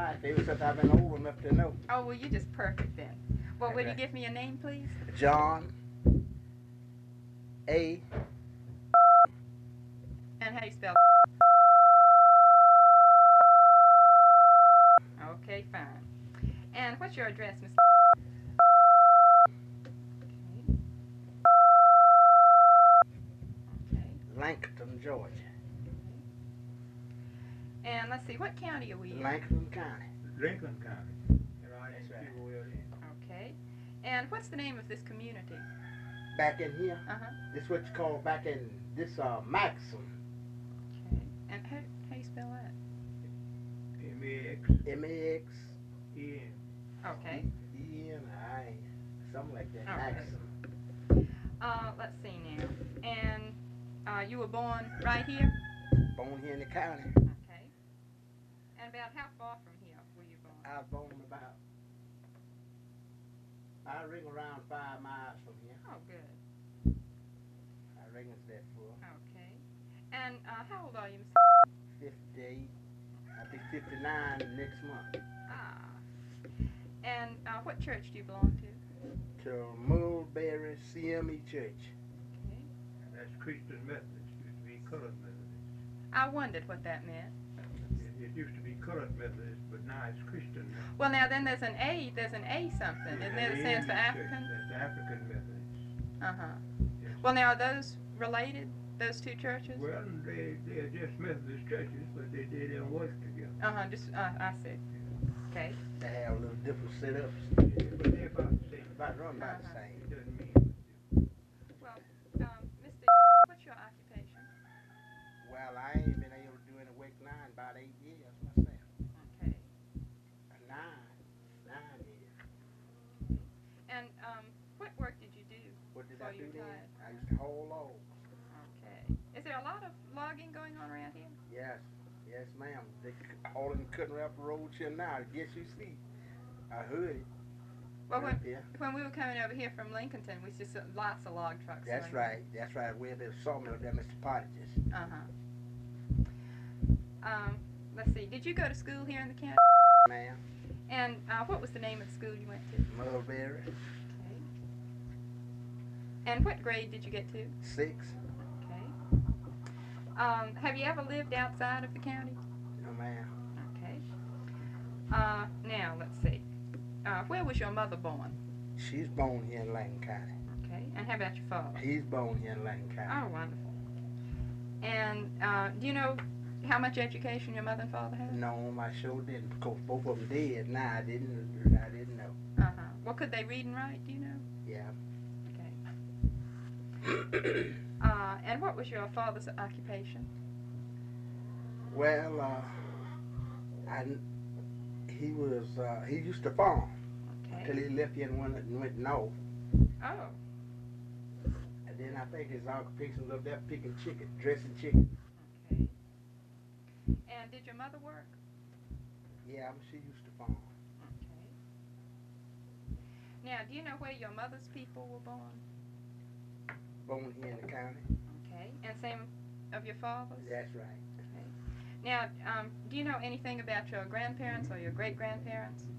right. Ever since I've been old enough to know. Oh, well, you're just perfect then. Well, will you give me your name, please? John A. And how do you spell? Okay, fine. And what's your address, Mr.? Okay. Langston, Georgia. And let's see, what county are we in? Langston County. Lincoln County. That's right. Okay. And what's the name of this community? Back in here, Uh-huh. this what you call back in this Maxim. Okay. And how do you spell that? M-A-X. M-A-X-E-N. Okay. E-N-I. Something like that. Okay. Maxim. Let's see now. And you were born right here? Born here in the county. Okay. And about how far from here were you born? I was born about, I ring around 5 miles from here. Oh, good. I reckon it's that full. Okay. And how old are you, Mr.? 58. I'll be 59 next month. Ah. And what church do you belong to? To Mulberry CME Church. Okay. That's Christian Methodist. Used to be colored Methodist. I wondered what that meant. It used to be colored Methodist, but now it's Christian Methodist. Well, now then there's an A something. Isn't there that stands for African? That's African Methodist. Uh-huh. Yes. Well, now are those related, those two churches? Well, they're just Methodist churches, but they don't work together. Uh-huh, just, I see. Okay. They have a little different setups. Yeah, but they're about the same. About run about the Uh-huh. same. It doesn't mean much difference. Well, Mr. What's your occupation? Well, I ain't been able to do any work now in about 8 years myself. Okay. 9 years. And what work did you do? What did before I do you then? retired? I used to haul logs. Okay. Is there a lot of logging going on around here? Yes, yes, ma'am. They hauling and cutting up the road here now. I guess you see. I heard it. Well, Right there. when we were coming over here from Lincolnton, we just saw lots of log trucks. That's going right. That's right. Where there's a sawmill there, Mr. Pottages. Uh-huh. Let's see. Did you go to school here in the county? Ma'am. And what was the name of the school you went to? Mulberry. Okay. And what grade did you get to? 6. Okay. Have you ever lived outside of the county? No, ma'am. Okay. Now, let's see. Where was your mother born? She's born here in Langham County. Okay. And how about your father? He's born here in Langham County. Oh, wonderful. And do you know how much education your mother and father had? No, I sure didn't. Because both of them dead. Nah, I didn't know. Uh-huh. Well, could they read and write? Do you know? Yeah. Okay. And what was your father's occupation? Well, he used to farm till Okay. he left here and went north. Oh. And then I think his occupation was up there picking chicken, dressing chicken. Okay. And did your mother work? Yeah, she used to farm. Okay. Now, do you know where your mother's people were born? Born here in the county. Okay. And same of your father's? That's right. Okay. Now, do you know anything about your grandparents or your great-grandparents?